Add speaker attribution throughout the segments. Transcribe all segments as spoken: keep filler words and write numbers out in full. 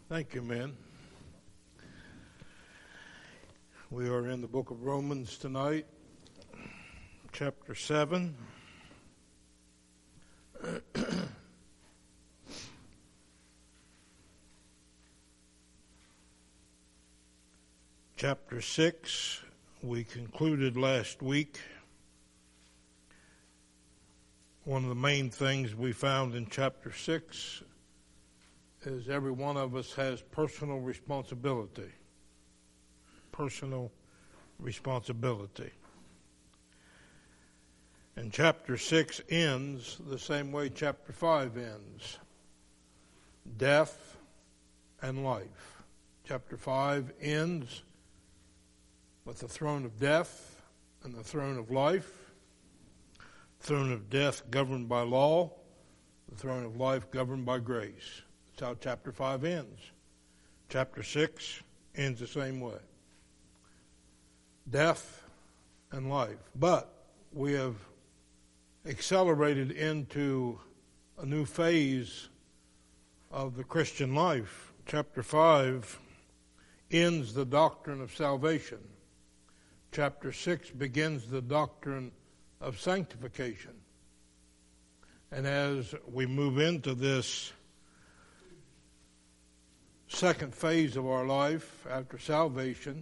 Speaker 1: Thank you, man. We are in the book of Romans tonight, chapter seven. Chapter six, we concluded last week. One of the main things we found in chapter six is every one of us has personal responsibility. Personal responsibility. And chapter six ends the same way chapter five ends. Death and life. Chapter five ends with the throne of death and the throne of life. Throne of death governed by law. The throne of life governed by grace. That's how chapter five ends. Chapter six ends the same way. Death and life. But we have accelerated into a new phase of the Christian life. Chapter five ends the doctrine of salvation. Chapter six begins the doctrine of sanctification. And as we move into this second phase of our life after salvation,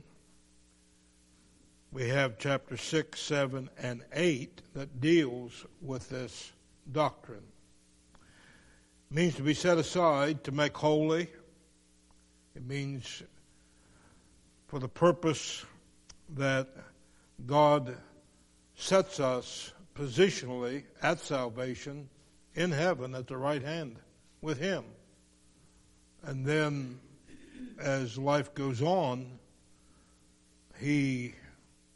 Speaker 1: we have chapter six, seven, and eight that deals with this doctrine. It means to be set aside, to make holy. It means for the purpose that God sets us positionally at salvation in heaven at the right hand with Him. And then as life goes on, He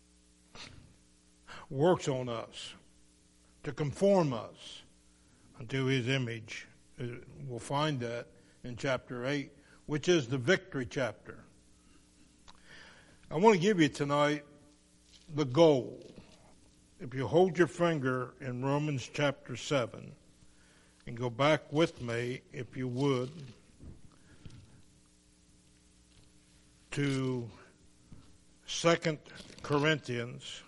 Speaker 1: works on us to conform us unto His image. We'll find that in chapter eight, which is the victory chapter. I want to give you tonight the goal. If you hold your finger in Romans chapter seven and go back with me, if you would, to Second Corinthians.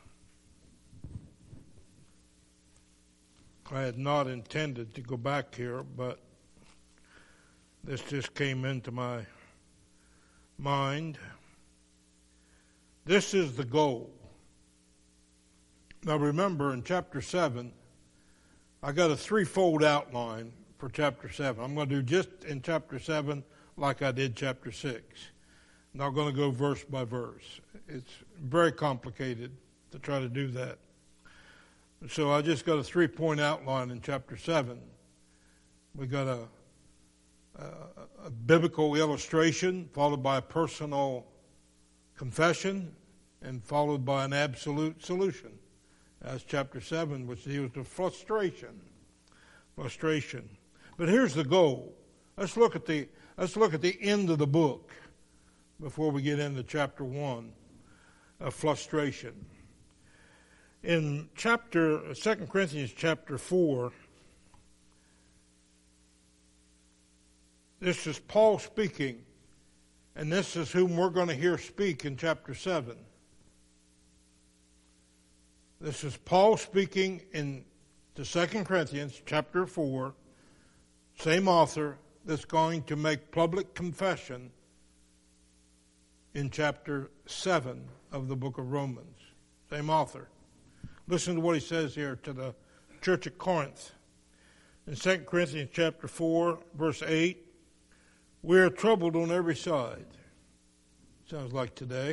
Speaker 1: I had not intended to go back here, but this just came into my mind. This is the goal. Now remember, in chapter seven, I got a threefold outline for chapter seven. I'm going to do just in chapter seven like I did chapter six. I'm not going to go verse by verse. It's very complicated to try to do that. So I just got a three-point outline in chapter seven. We got a, a, a biblical illustration followed by a personal confession and followed by an absolute solution. That's chapter seven, which deals with frustration. Frustration. But here's the goal. Let's look at the let's look at the end of the book before we get into chapter one of frustration. In chapter Second Corinthians chapter four, this is Paul speaking, and this is whom we're going to hear speak in chapter seven. This is Paul speaking in the Second Corinthians chapter four, same author that's going to make public confession in chapter seven of the book of Romans. Same author. Listen to what he says here to the church at Corinth. In Second Corinthians chapter four, verse eight, we are troubled on every side. Sounds like today.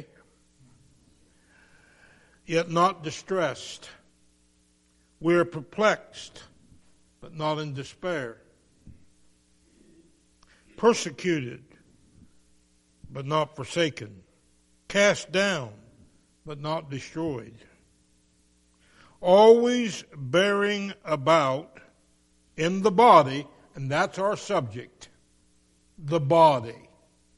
Speaker 1: Yet not distressed. We are perplexed, but not in despair. Persecuted, but not forsaken. Cast down, but not destroyed. Always bearing about in the body, and that's our subject, the body.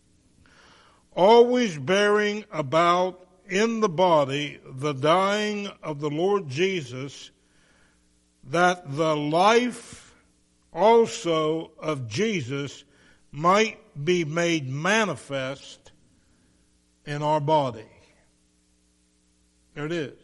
Speaker 1: Always bearing about in the body the dying of the Lord Jesus, that the life also of Jesus might be made manifest in our body. There it is.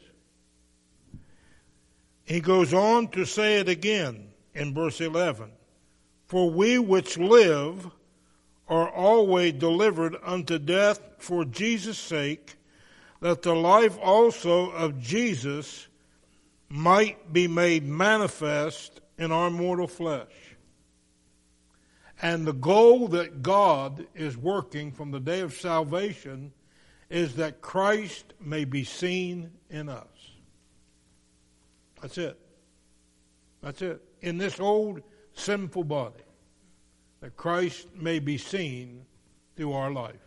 Speaker 1: He goes on to say it again in verse eleven. For we which live are always delivered unto death for Jesus' sake, that the life also of Jesus might be made manifest in our mortal flesh. And the goal that God is working from the day of salvation is that Christ may be seen in us. That's it. That's it. In this old sinful body, that Christ may be seen through our life.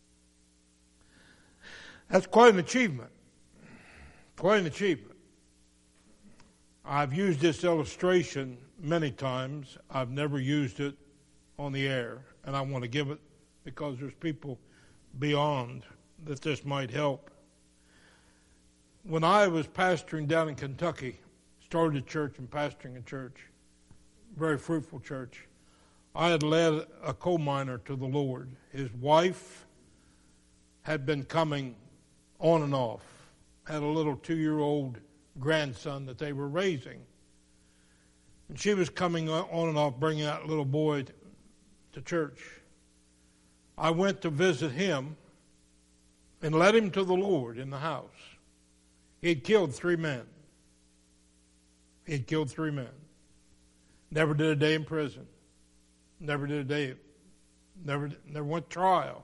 Speaker 1: That's quite an achievement. Quite an achievement. I've used this illustration many times. I've never used it on the air, and I want to give it because there's people beyond that this might help. When I was pastoring down in Kentucky, started a church and pastoring a church, very fruitful church, I had led a coal miner to the Lord. His wife had been coming on and off, had a little two-year-old grandson that they were raising. And she was coming on and off, bringing that little boy to, to church. I went to visit him and led him to the Lord in the house. He had killed three men. He had killed three men. Never did a day in prison. Never did a day. Never, never went to trial.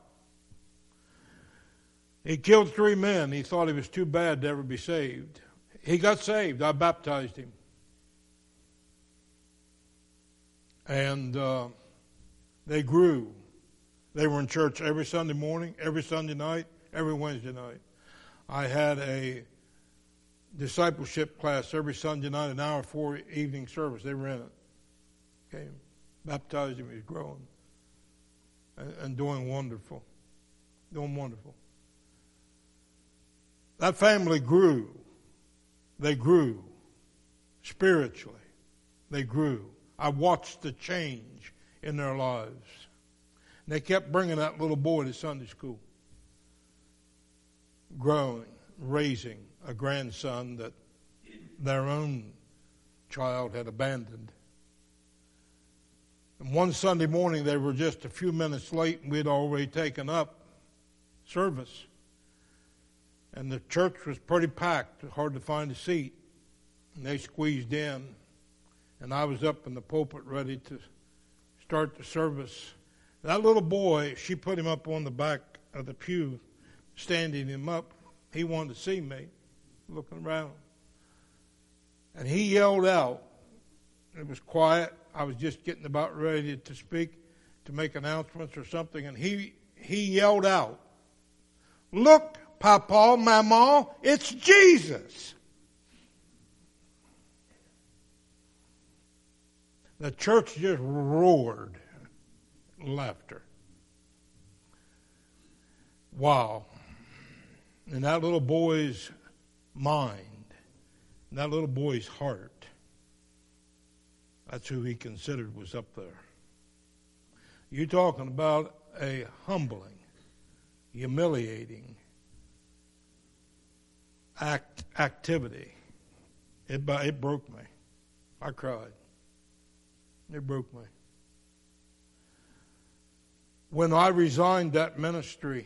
Speaker 1: He killed three men. He thought he was too bad to ever be saved. He got saved. I baptized him. And uh, they grew. They were in church every Sunday morning, every Sunday night, every Wednesday night. I had a discipleship class every Sunday night, an hour before evening service. They were in it. Okay, baptized him. He's growing and, and doing wonderful. Doing wonderful. That family grew. They grew spiritually. They grew. I watched the change in their lives. And they kept bringing that little boy to Sunday school. Growing, raising a grandson that their own child had abandoned. And one Sunday morning they were just a few minutes late and we had already taken up service. And the church was pretty packed, hard to find a seat. And they squeezed in. And I was up in the pulpit ready to start the service. That little boy, she put him up on the back of the pew, standing him up. He wanted to see me, looking around. And he yelled out. It was quiet. I was just getting about ready to speak, to make announcements or something. And he, he yelled out, "Look, Papa, Mama, it's Jesus." The church just roared laughter. Wow. And that little boy's mind, that little boy's heart, that's who he considered was up there. You're talking about a humbling, humiliating act activity. It, it broke me. I cried. It broke me. When I resigned that ministry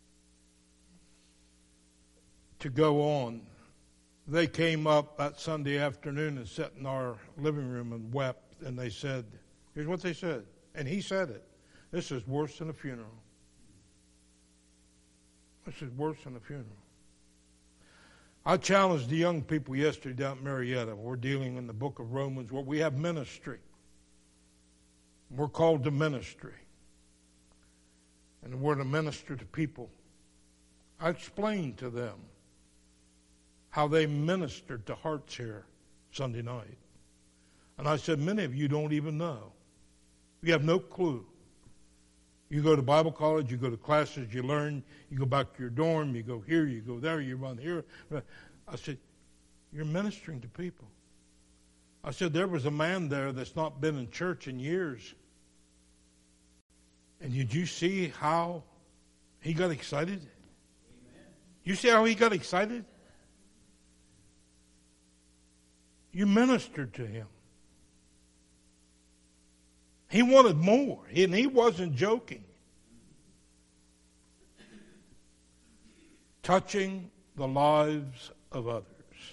Speaker 1: to go on, they came up that Sunday afternoon and sat in our living room and wept, and they said, here's what they said, and he said it, "This is worse than a funeral. This is worse than a funeral." I challenged the young people yesterday down at Marietta. We're dealing in the book of Romans where we have ministry. We're called to ministry. And we're to minister to people. I explained to them how they ministered to hearts here Sunday night. And I said, many of you don't even know. You have no clue. You go to Bible college, you go to classes, you learn, you go back to your dorm, you go here, you go there, you run here. I said, you're ministering to people. I said, there was a man there that's not been in church in years. And did you see how he got excited? Amen. You see how he got excited? You ministered to him. He wanted more, and he wasn't joking. Touching the lives of others.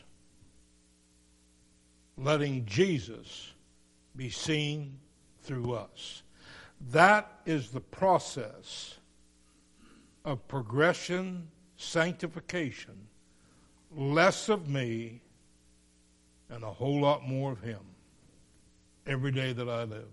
Speaker 1: Letting Jesus be seen through us. That is the process of progression, sanctification. Less of me and a whole lot more of him every day that I live.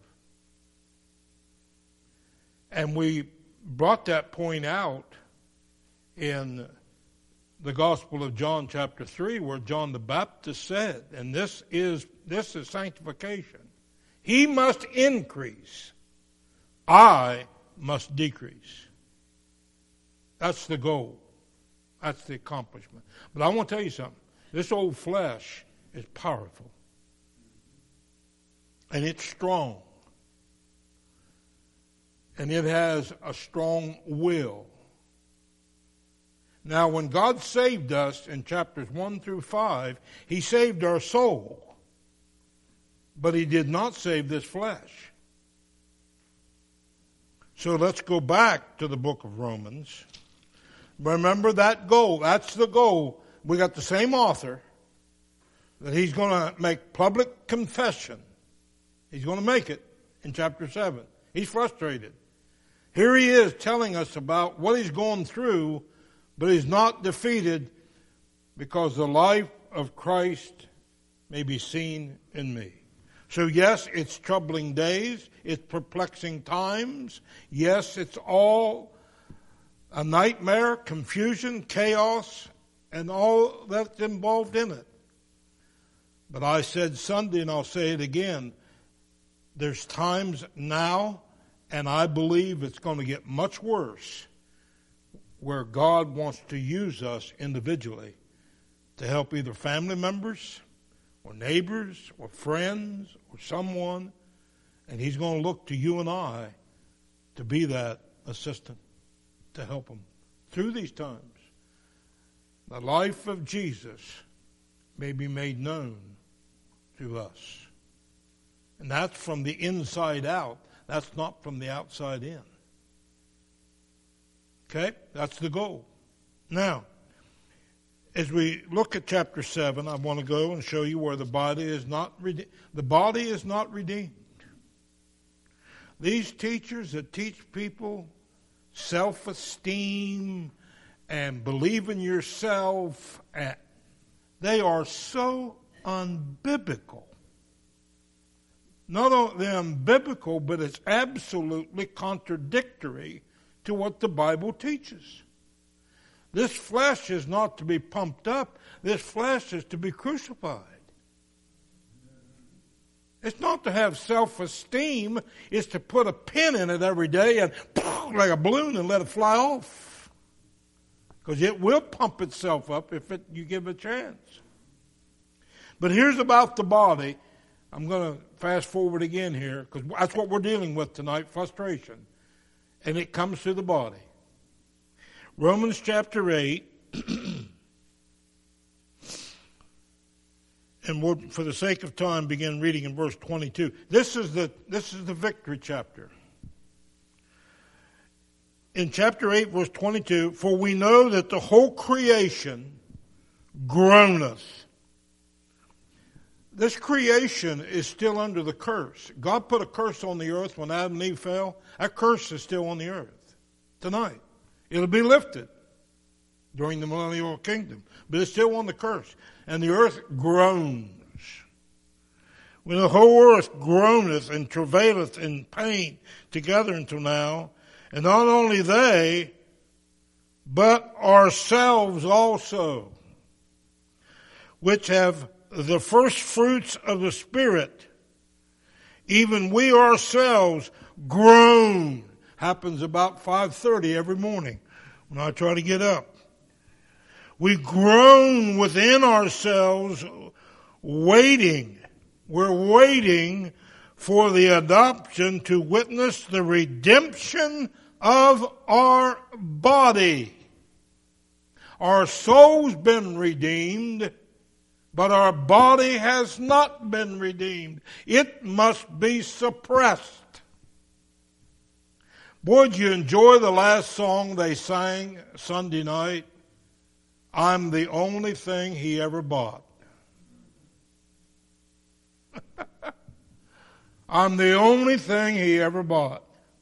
Speaker 1: And we brought that point out in the Gospel of John chapter three, where John the Baptist said, and this is this is sanctification. He must increase. I must decrease. That's the goal. That's the accomplishment. But I want to tell you something. This old flesh is powerful. And it's strong. And it has a strong will. Now, when God saved us in chapters one through five, he saved our soul. But he did not save this flesh. So let's go back to the book of Romans. Remember that goal. That's the goal. We got the same author that he's going to make public confession. He's going to make it in chapter seven. He's frustrated. Here he is telling us about what he's going through, but he's not defeated because the life of Christ may be seen in me. So yes, it's troubling days. It's perplexing times. Yes, it's all a nightmare, confusion, chaos, and all that's involved in it. But I said Sunday, and I'll say it again, there's times now, and I believe it's going to get much worse, where God wants to use us individually to help either family members or neighbors or friends or someone, and he's going to look to you and I to be that assistant to help them through these times. The life of Jesus may be made known to us. And that's from the inside out. That's not from the outside in. Okay? That's the goal. Now, as we look at chapter seven, I want to go and show you where the body is not redeemed. The body is not redeemed. These teachers that teach people self-esteem and believe in yourself, and they are so unbiblical. Not only unbiblical, but it's absolutely contradictory to what the Bible teaches. This flesh is not to be pumped up. This flesh is to be crucified. It's not to have self-esteem. It's to put a pin in it every day and like a balloon and let it fly off. Because it will pump itself up if it, you give it a chance. But here's about the body. I'm going to fast forward again here because that's what we're dealing with tonight, frustration. And it comes through the body. Romans chapter eight, and we'll, for the sake of time, begin reading in verse twenty-two. This is the this is the victory chapter. In chapter eight, verse twenty-two, for we know that the whole creation groaneth. This creation is still under the curse. God put a curse on the earth when Adam and Eve fell. That curse is still on the earth tonight. It'll be lifted during the millennial kingdom. But it's still on the curse. And the earth groans. When the whole earth groaneth and travaileth in pain together until now. And not only they, but ourselves also, which have the first fruits of the Spirit, even we ourselves groan. Happens about five thirty every morning when I try to get up. We groan within ourselves, waiting. We're waiting for the adoption to witness the redemption of our body. Our soul's been redeemed, but our body has not been redeemed. It must be suppressed. Boy, did you enjoy the last song they sang Sunday night? I'm the only thing he ever bought. I'm the only thing he ever bought.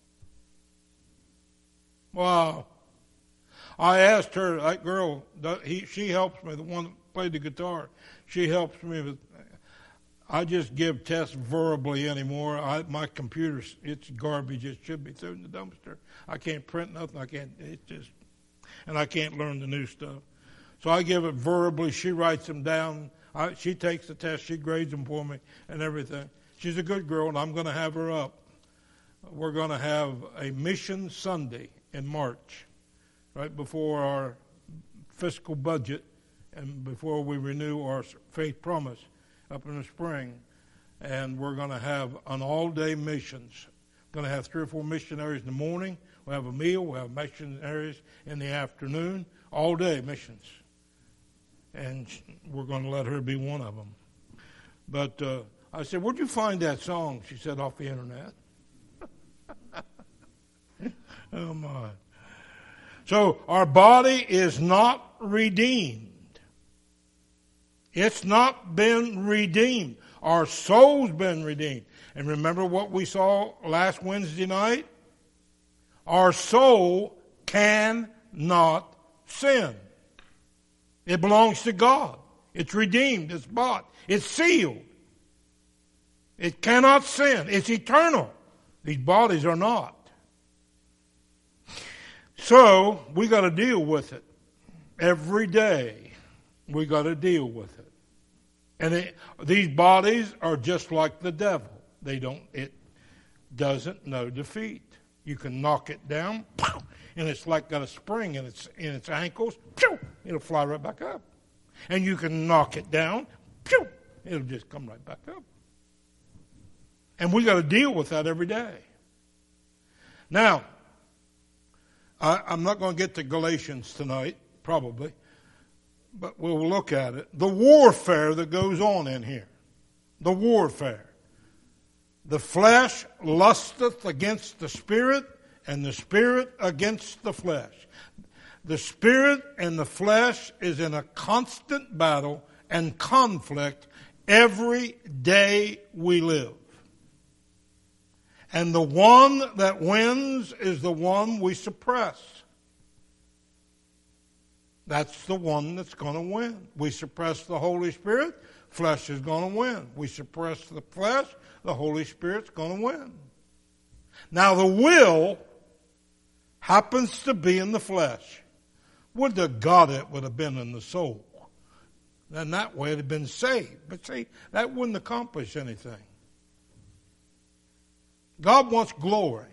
Speaker 1: Wow. I asked her, that girl, he, she helps me, the one that played the guitar. She helps me with, I just give tests verbally anymore. I, my computer, it's garbage. It should be thrown in the dumpster. I can't print nothing. I can't, it's just, and I can't learn the new stuff. So I give it verbally. She writes them down. I, she takes the test. She grades them for me and everything. She's a good girl, and I'm going to have her up. We're going to have a Mission Sunday in March, right before our fiscal budget and before we renew our faith promise up in the spring. And we're going to have an all-day missions. We're going to have three or four missionaries in the morning. We'll have a meal. We'll have missionaries in the afternoon. All-day missions. And we're going to let her be one of them. But uh, I said, where'd you find that song? She said, off the internet. Oh, my. So our body is not redeemed. It's not been redeemed. Our soul's been redeemed. And remember what we saw last Wednesday night? Our soul cannot sin. It belongs to God. It's redeemed. It's bought. It's sealed. It cannot sin. It's eternal. These bodies are not. So we got to deal with it every day. We got to deal with it. And it, these bodies are just like the devil. They don't. It doesn't know defeat. You can knock it down, and it's like got a spring in its in its ankles. It'll fly right back up. And you can knock it down. It'll just come right back up. And we got to deal with that every day. Now, I, I'm not going to get to Galatians tonight, probably, but we'll look at it. The warfare that goes on in here. The warfare. The flesh lusteth against the spirit, and the spirit against the flesh. The spirit and the flesh is in a constant battle and conflict every day we live. And the one that wins is the one we suppress. That's the one that's going to win. We suppress the Holy Spirit, flesh is going to win. We suppress the flesh, the Holy Spirit's going to win. Now the will happens to be in the flesh. Would to God it would have been in the soul. Then that way it had been saved. But see, that wouldn't accomplish anything. God wants glory.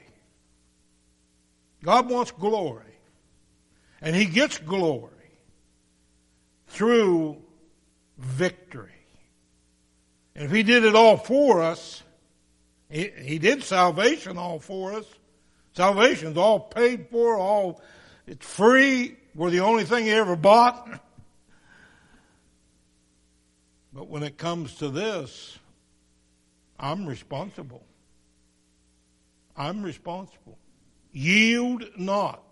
Speaker 1: God wants glory. And He gets glory through victory. And if He did it all for us, He, he did salvation all for us. Salvation's all paid for, all it's free. We're the only thing He ever bought. But when it comes to this, I'm responsible. I'm responsible. Yield not.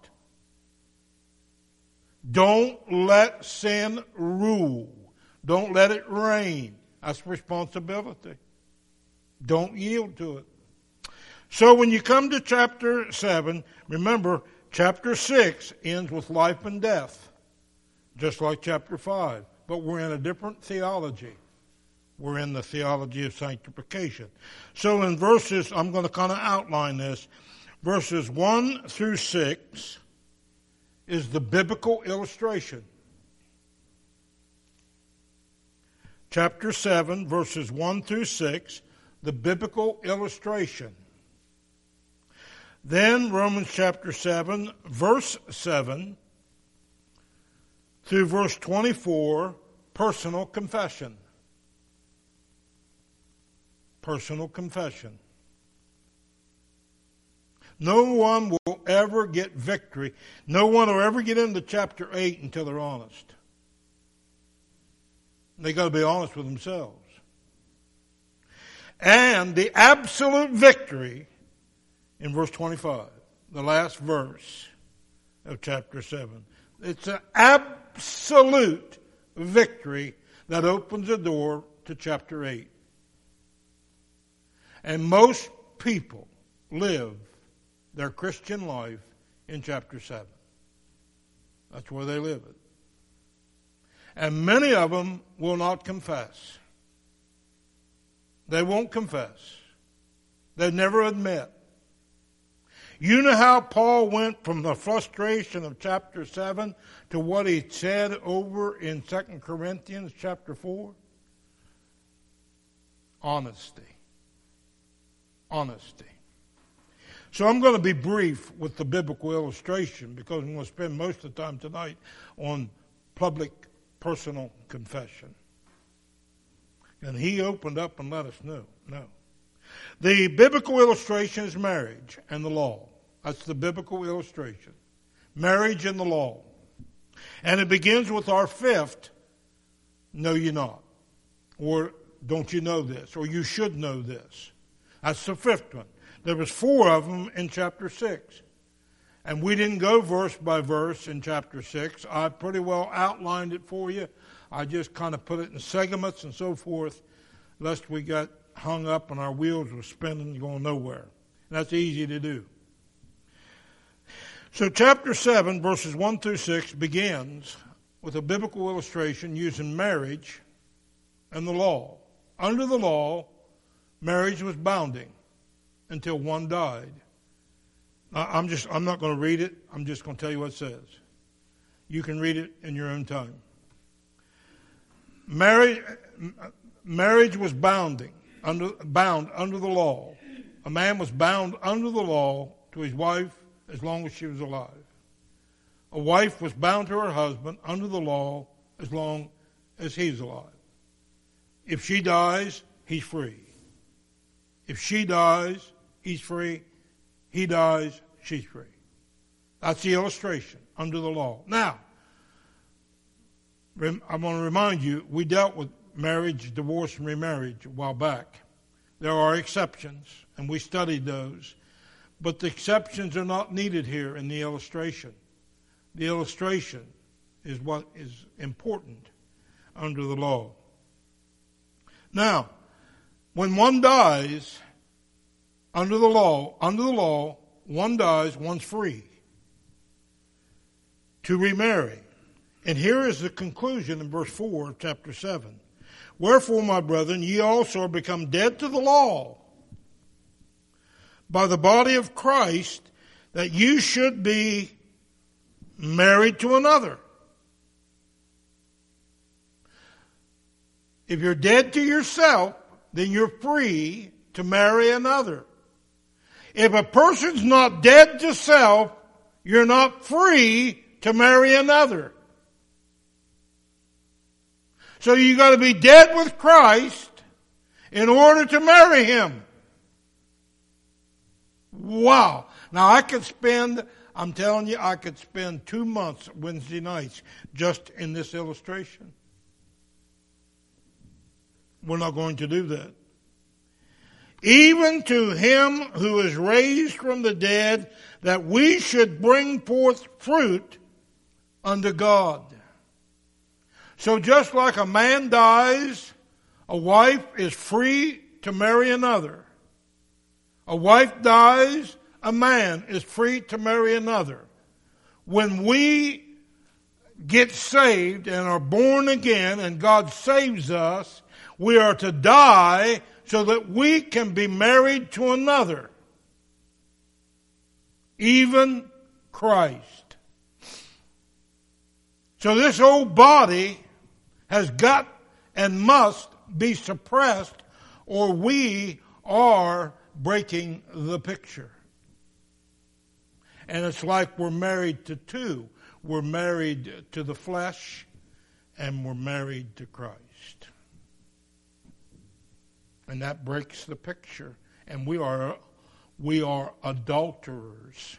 Speaker 1: Don't let sin rule. Don't let it reign. That's responsibility. Don't yield to it. So when you come to chapter seven, remember, chapter six ends with life and death, just like chapter five. But we're in a different theology. We're in the theology of sanctification. So in verses, I'm going to kind of outline this. Verses one through six is the biblical illustration. Chapter seven, verses one through six, the biblical illustration. Then Romans chapter seven, verse seven, through verse twenty-four, personal confession. personal confession. No one will ever get victory. No one will ever get into chapter eight until they're honest. They got to be honest with themselves. And the absolute victory in verse twenty-five, the last verse of chapter seven. It's an absolute victory that opens the door to chapter eight. And most people live their Christian life in chapter seven. That's where they live it. And many of them will not confess. They won't confess. They never admit. You know how Paul went from the frustration of chapter seven to what he said over in Second Corinthians chapter four? Honesty. Honesty. So I'm going to be brief with the biblical illustration because I'm going to spend most of the time tonight on public personal confession. And he opened up and let us know. No. The biblical illustration is marriage and the law. That's the biblical illustration. Marriage and the law. And it begins with our fifth, know ye not. Or don't you know this? Or you should know this. That's the fifth one. There was four of them in chapter six. And we didn't go verse by verse in chapter six. I pretty well outlined it for you. I just kind of put it in segments and so forth, lest we got hung up and our wheels were spinning going nowhere. And that's easy to do. So chapter seven, verses one through six, begins with a biblical illustration using marriage and the law. Under the law, marriage was bounding until one died. I'm just I'm not going to read it. I'm just going to tell you what it says. You can read it in your own time. Marriage, marriage was bounding under bound under the law. A man was bound under the law to his wife as long as she was alive. A wife was bound to her husband under the law as long as he's alive. If she dies, he's free. If she dies, he's free. He dies, she's free. That's the illustration under the law. Now, I want to remind you, we dealt with marriage, divorce, and remarriage a while back. There are exceptions, and we studied those. But the exceptions are not needed here in the illustration. The illustration is what is important under the law. Now, when one dies under the law, under the law, one dies, one's free to remarry. And here is the conclusion in verse four of chapter seven. Wherefore, my brethren, ye also are become dead to the law by the body of Christ, that you should be married to another. If you're dead to yourself, then you're free to marry another. If a person's not dead to self, you're not free to marry another. So you got to be dead with Christ in order to marry Him. Wow. Now I could spend, I'm telling you, I could spend two months Wednesday nights just in this illustration. We're not going to do that. Even to Him who is raised from the dead, that we should bring forth fruit unto God. So just like a man dies, a wife is free to marry another. A wife dies, a man is free to marry another. When we get saved and are born again and God saves us, we are to die so that we can be married to another, even Christ. So this old body has got and must be suppressed, or we are breaking the picture. And it's like we're married to two. We're married to the flesh, and we're married to Christ. And that breaks the picture. And we are we are adulterers.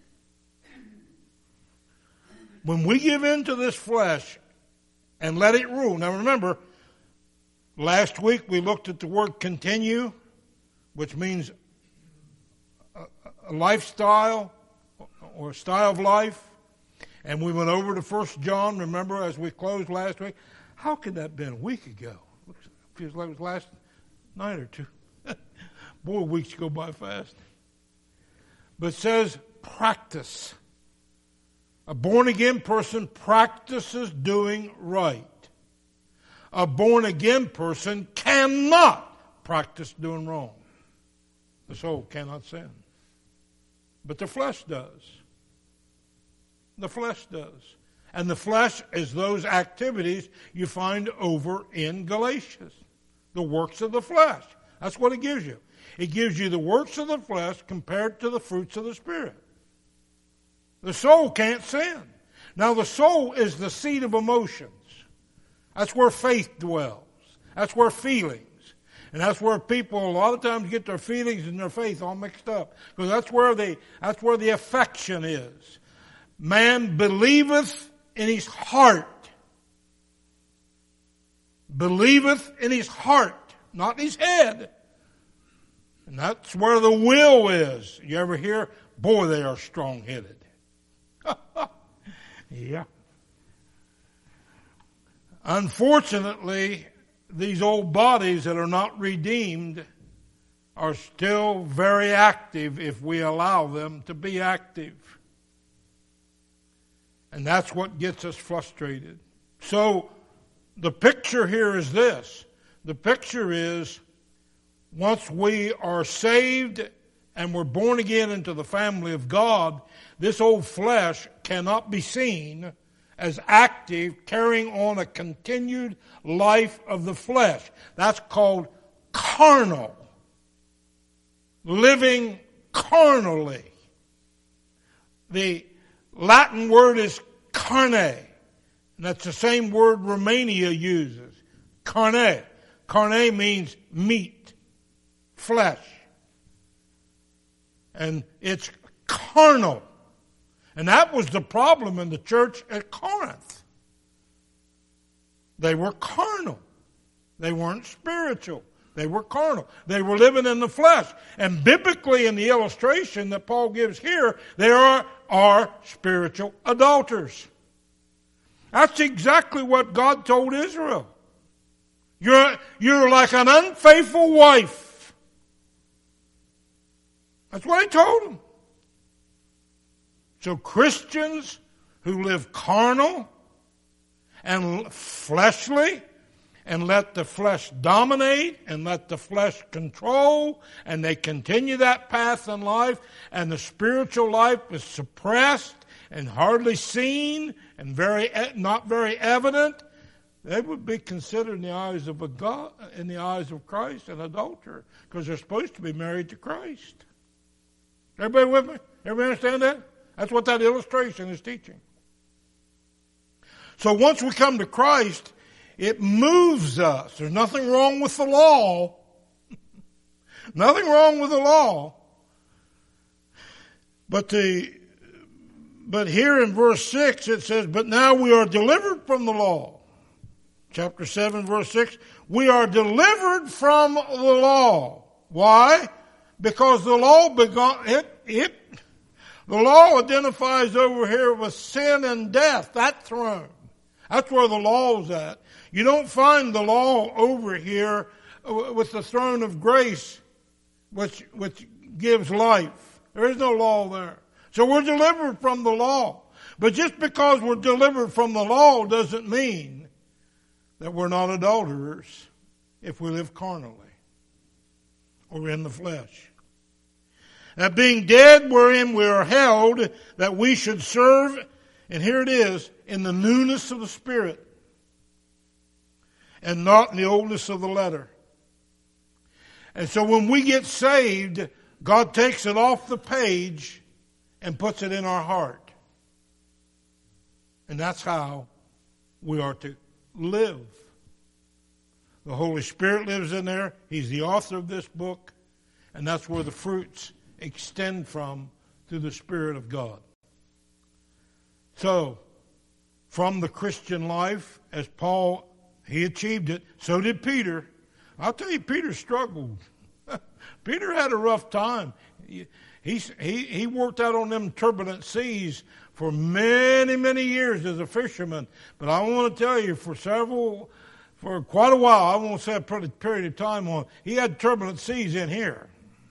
Speaker 1: When we give in to this flesh and let it rule. Now remember, last week we looked at the word continue, which means a, a lifestyle or a style of life. And we went over to First John, remember, as we closed last week. How could that have been a week ago? It feels like it was last night or two. Boy, weeks go by fast. But it says practice. A born-again person practices doing right. A born-again person cannot practice doing wrong. The soul cannot sin. But the flesh does. The flesh does. And the flesh is those activities you find over in Galatians. The works of the flesh. That's what it gives you. It gives you the works of the flesh compared to the fruits of the Spirit. The soul can't sin. Now the soul is the seat of emotions. That's where faith dwells. That's where feelings. And that's where people a lot of times get their feelings and their faith all mixed up. Because that's where the, that's where the affection is. Man believeth in his heart. Believeth in his heart, not in his head. And that's where the will is. You ever hear, boy, they are strong-headed. Yeah. Unfortunately, these old bodies that are not redeemed are still very active if we allow them to be active. And that's what gets us frustrated. So the picture here is this. The picture is once we are saved and we're born again into the family of God, this old flesh cannot be seen as active, carrying on a continued life of the flesh. That's called carnal. Living carnally. The Latin word is carne. And that's the same word Romania uses. Carne. Carne means meat, flesh. And it's carnal. And that was the problem in the church at Corinth. They were carnal. They weren't spiritual. They were carnal. They were living in the flesh. And biblically in the illustration that Paul gives here, they are, are spiritual adulterers. That's exactly what God told Israel. You're, you're like an unfaithful wife. That's what he told them. So Christians who live carnal and fleshly and let the flesh dominate and let the flesh control, and they continue that path in life, and the spiritual life is suppressed and hardly seen and very not very evident, they would be considered in the eyes of a God, in the eyes of Christ, an adulterer, because they're supposed to be married to Christ. Everybody with me? Everybody understand that? That's what that illustration is teaching. So once we come to Christ, it moves us. There's nothing wrong with the law. Nothing wrong with the law. But the but here in verse six it says, but now we are delivered from the law. Chapter seven, verse six, we are delivered from the law. Why? Because the law began, it, it, the law identifies over here with sin and death, that throne. That's where the law is at. You don't find the law over here with the throne of grace, which, which gives life. There is no law there. So we're delivered from the law. But just because we're delivered from the law doesn't mean that we're not adulterers if we live carnally or in the flesh. That being dead wherein we are held, that we should serve, and here it is, in the newness of the Spirit, and not in the oldness of the letter. And so when we get saved, God takes it off the page and puts it in our heart. And that's how we are to live. The Holy Spirit lives in there. He's the author of this book. And that's where the fruits extend from through the Spirit of God. So, from the Christian life, as Paul, he achieved it, so did Peter. I'll tell you, Peter struggled. Peter had a rough time. He, he, he worked out on them turbulent seas for many, many years as a fisherman. But I want to tell you, for several, for quite a while, I won't say a period of time on, he had turbulent seas in here.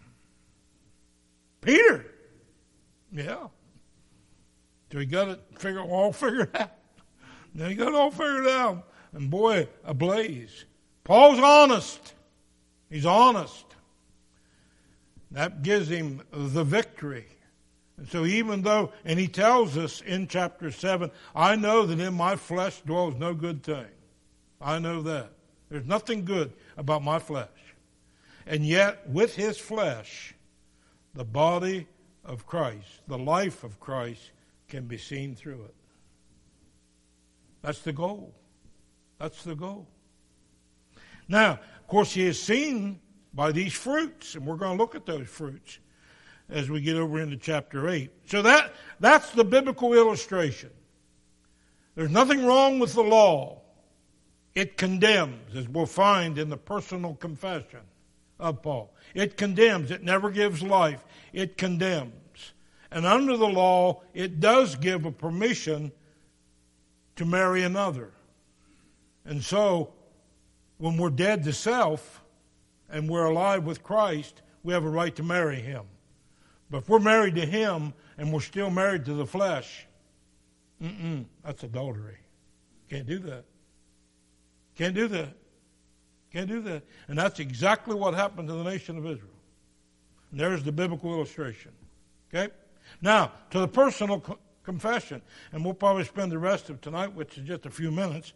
Speaker 1: Peter. Yeah. So he got it figure, all figured out. Then he got it all figured out. And boy, ablaze. Paul's honest. He's honest. That gives him the victory. And so even though, and he tells us in chapter seven, I know that in my flesh dwells no good thing. I know that. There's nothing good about my flesh. And yet, with his flesh, the body of Christ, the life of Christ, can be seen through it. That's the goal. That's the goal. Now, of course, he is seen by these fruits, and we're going to look at those fruits as we get over into chapter eight. So that that's the biblical illustration. There's nothing wrong with the law. It condemns, as we'll find in the personal confession of Paul. It condemns. It never gives life. It condemns. And under the law, it does give a permission to marry another. And so, when we're dead to self and we're alive with Christ, we have a right to marry him. But if we're married to him and we're still married to the flesh, mm-mm, that's adultery. Can't do that. Can't do that. Can't do that. And that's exactly what happened to the nation of Israel. And there's the biblical illustration. Okay? Now, to the personal co- confession. And we'll probably spend the rest of tonight, which is just a few minutes,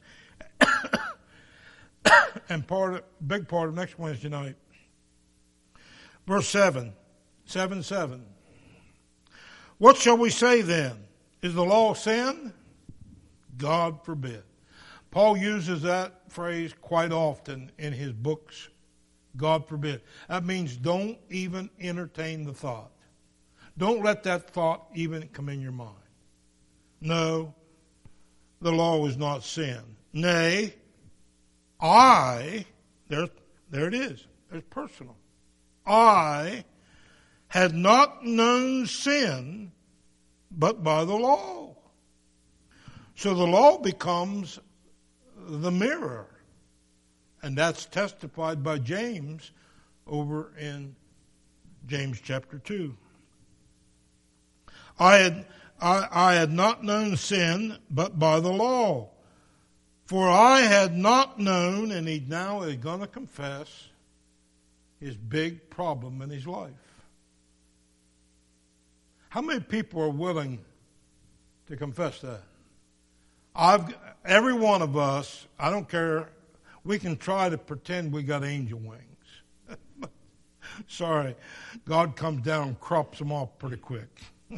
Speaker 1: and part of, big part of next Wednesday night. Verse seven. seven seven. What shall we say then? Is the law sin? God forbid. Paul uses that phrase quite often in his books. God forbid. That means don't even entertain the thought. Don't let that thought even come in your mind. No, the law is not sin. Nay, I, there, there it is. There's personal. I had not known sin but by the law. So the law becomes the mirror. And that's testified by James over in James chapter two. I had, I, I had not known sin but by the law. For I had not known, and he now is going to confess his big problem in his life. How many people are willing to confess that? I've, every one of us, I don't care, we can try to pretend we got angel wings. Sorry, God comes down and crops them off pretty quick.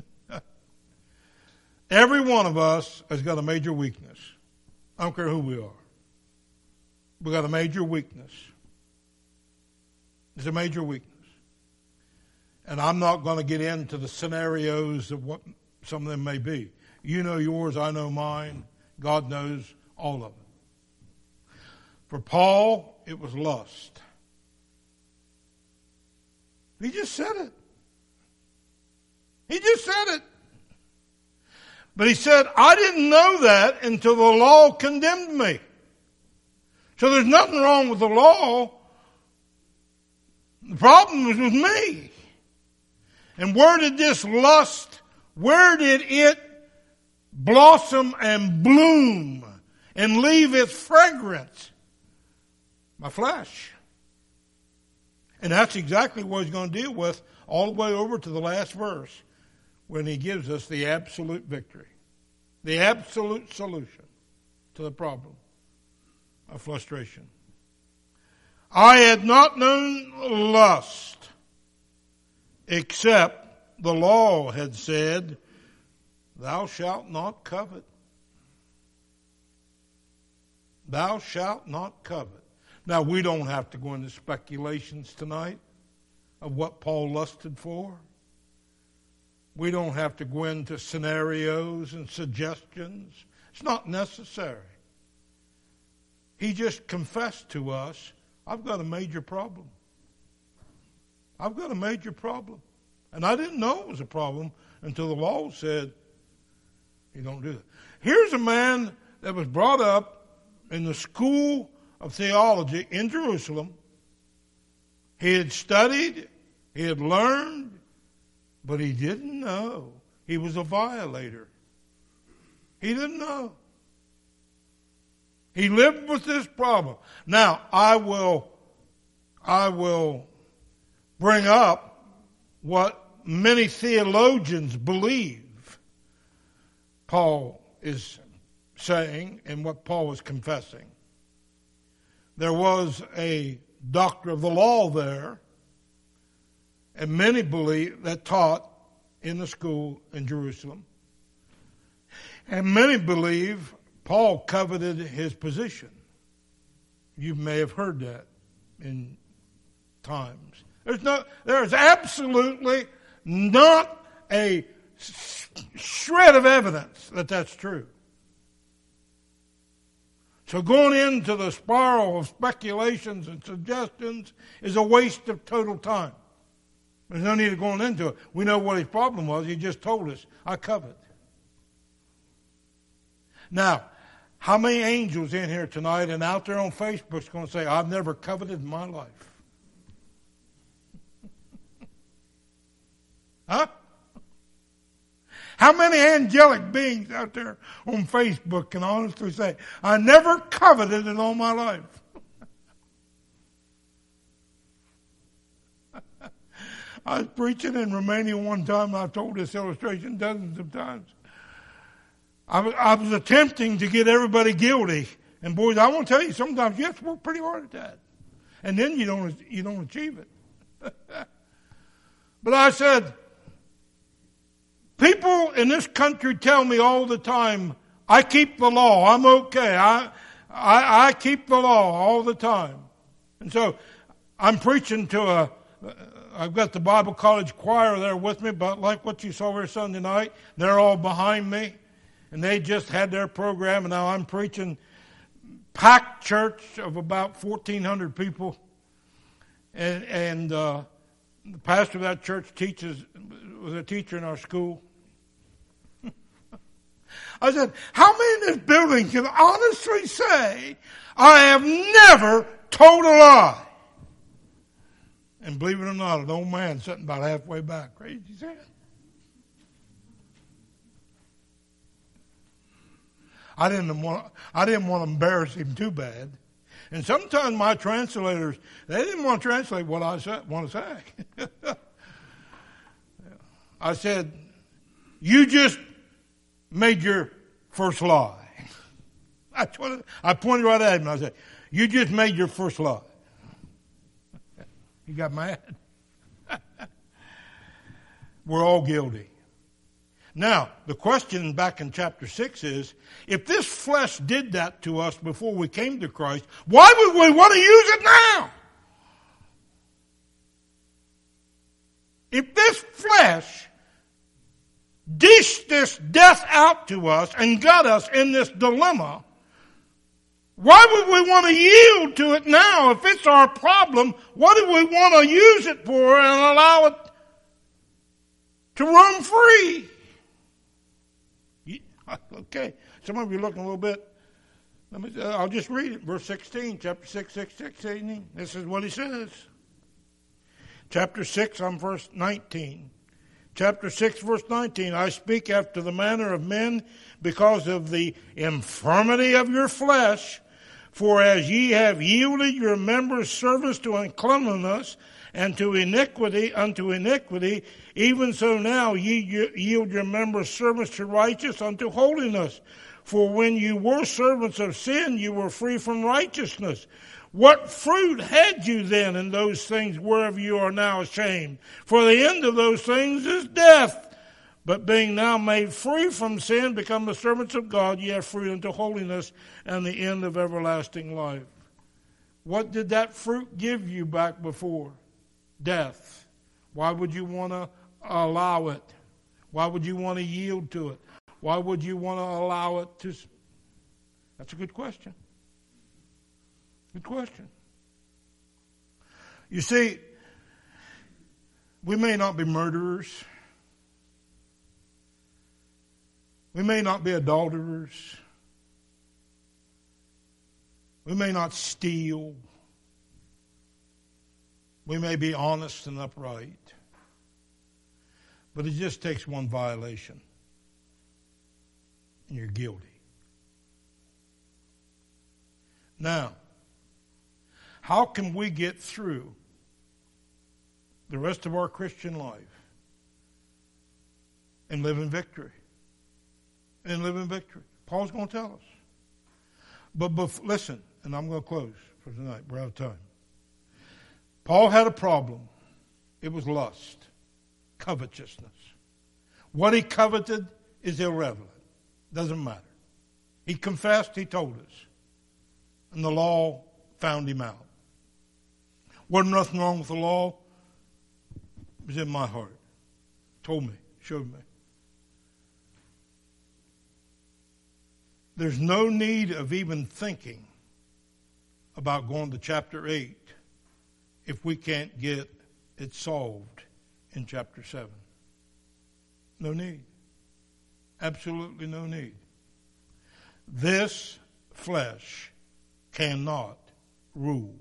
Speaker 1: Every one of us has got a major weakness. I don't care who we are. We've got a major weakness. It's a major weakness. And I'm not going to get into the scenarios of what some of them may be. You know yours, I know mine. God knows all of it. For Paul, it was lust. He just said it. He just said it. But he said, I didn't know that until the law condemned me. So there's nothing wrong with the law. The problem is with me. And where did this lust, where did it blossom and bloom and leave its fragrance? My flesh. And that's exactly what he's going to deal with all the way over to the last verse when he gives us the absolute victory, the absolute solution to the problem of frustration. I had not known lust except the law had said, thou shalt not covet. Thou shalt not covet. Now, we don't have to go into speculations tonight of what Paul lusted for. We don't have to go into scenarios and suggestions. It's not necessary. He just confessed to us, I've got a major problem. I've got a major problem. And I didn't know it was a problem until the law said, you don't do that. Here's a man that was brought up in the school of theology in Jerusalem. He had studied, he had learned, but he didn't know he was a violator. He didn't know. He lived with this problem. Now, I will, I will bring up what many theologians believe Paul is saying and what Paul is confessing. There was a doctor of the law there, and many believe that taught in the school in Jerusalem. And many believe Paul coveted his position. You may have heard that in times. There's no, there's absolutely not a shred of evidence that that's true. So going into the spiral of speculations and suggestions is a waste of total time. There's no need of going into it. We know what his problem was. He just told us, I covet. Now, how many angels in here tonight and out there on Facebook is going to say, I've never coveted in my life? Huh? How many angelic beings out there on Facebook can honestly say, I never coveted in all my life? I was preaching in Romania one time, and I've told this illustration dozens of times. I was, I was attempting to get everybody guilty. And boys, I want to tell you, sometimes you have to work pretty hard at that. And then you don't, you don't achieve it. But I said, people in this country tell me all the time, I keep the law, I'm okay, I, I, I keep the law all the time. And so I'm preaching to a, I've got the Bible college choir there with me, but like what you saw here Sunday night, they're all behind me. And they just had their program, and now I'm preaching packed church of about fourteen hundred people. And, and uh, the pastor of that church teaches was a teacher in our school. I said, how many in this building can honestly say, I have never told a lie? And believe it or not, an old man sitting about halfway back raised his hand. I didn't want I didn't want to embarrass him too bad. And sometimes my translators, they didn't want to translate what I said, want to say. I said, you just made your first lie. I pointed right at him and I said, you just made your first lie. He got mad. We're all guilty. Now, the question back in chapter six is, if this flesh did that to us before we came to Christ, why would we want to use it now? If this flesh dished this death out to us and got us in this dilemma, why would we want to yield to it now? If it's our problem, what do we want to use it for and allow it to roam free? Okay, some of you are looking a little bit. Let me, uh, I'll just read it. Verse sixteen, chapter six, six, sixteen. This is what he says. Chapter six, I'm verse nineteen. Chapter six, verse nineteen. I speak after the manner of men because of the infirmity of your flesh. For as ye have yielded your members servants to uncleanness, and to iniquity unto iniquity, even so now ye yield your members servants to righteousness unto holiness. For when you were servants of sin, you were free from righteousness. What fruit had you then in those things whereof you are now ashamed? For the end of those things is death. But being now made free from sin, become the servants of God, ye have fruit unto holiness, and the end of everlasting life. What did that fruit give you back before? Death. Why would you want to allow it? Why would you want to yield to it? Why would you want to allow it to... That's a good question. Good question. You see, we may not be murderers. We may not be adulterers. We may not steal. We may be honest and upright. But it just takes one violation, and you're guilty. Now, how can we get through the rest of our Christian life and live in victory? And live in victory. Paul's going to tell us. But, but listen, and I'm going to close for tonight. We're out of time. Paul had a problem. It was lust, covetousness. What he coveted is irrelevant. Doesn't matter. He confessed, he told us. And the law found him out. Wasn't nothing wrong with the law. It was in my heart. Told me, showed me. There's no need of even thinking about going to chapter eight if we can't get it solved in chapter seven. No need. Absolutely no need. This flesh cannot rule.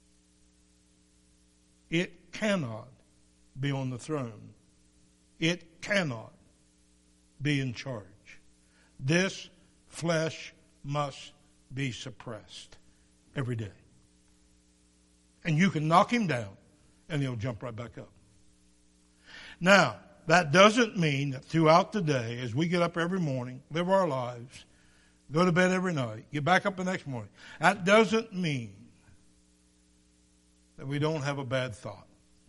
Speaker 1: It cannot be on the throne. It cannot be in charge. This flesh must be suppressed every day. And you can knock him down and he'll jump right back up. Now, that doesn't mean that throughout the day, as we get up every morning, live our lives, go to bed every night, get back up the next morning, that doesn't mean that we don't have a bad thought.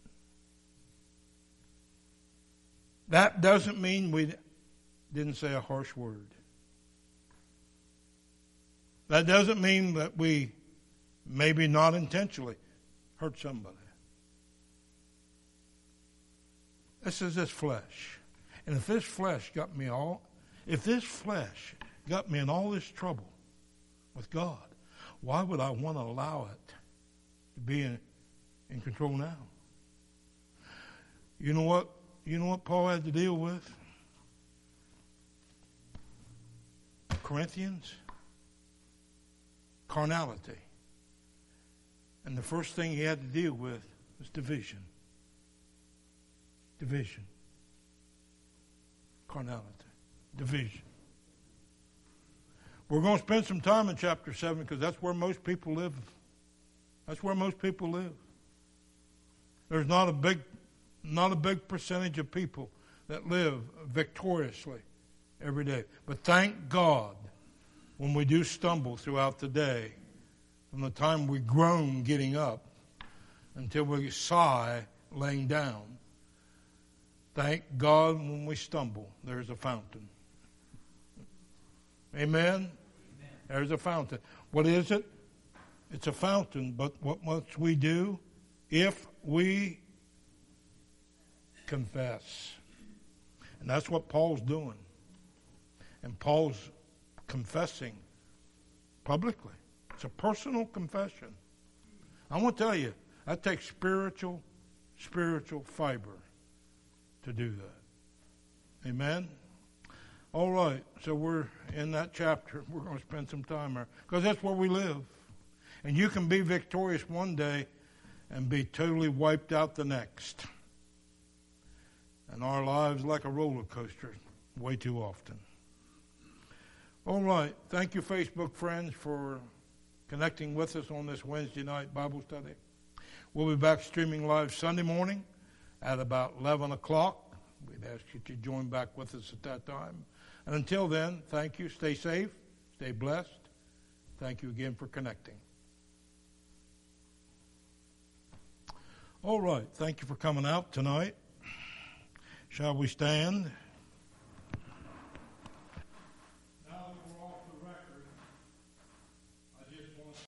Speaker 1: That doesn't mean we didn't say a harsh word. That doesn't mean that we maybe not intentionally hurt somebody. This is this flesh. And if this flesh got me all, if this flesh got me in all this trouble with God, why would I want to allow it to be in, in control now? You know what? You know what Paul had to deal with? Corinthians? Carnality. And the first thing he had to deal with was division. Division. Carnality. Division. We're going to spend some time in chapter seven because that's where most people live. That's where most people live. There's not a big, not a big percentage of people that live victoriously every day. But thank God when we do stumble throughout the day, from the time we groan getting up until we sigh laying down, thank God when we stumble, there's a fountain. Amen? Amen? There's a fountain. What is it? It's a fountain, but what must we do? If we confess. And that's what Paul's doing. And Paul's confessing publicly. It's a personal confession. I want to tell you, that takes spiritual, spiritual fiber to do that. Amen? All right, so we're in that chapter. We're going to spend some time there because that's where we live. And you can be victorious one day and be totally wiped out the next. And our lives like a roller coaster way too often. All right, thank you, Facebook friends, for connecting with us on this Wednesday night Bible study. We'll be back streaming live Sunday morning at about eleven o'clock. We'd ask you to join back with us at that time. And until then, thank you. Stay safe. Stay blessed. Thank you again for connecting. All right. Thank you for coming out tonight. Shall we stand?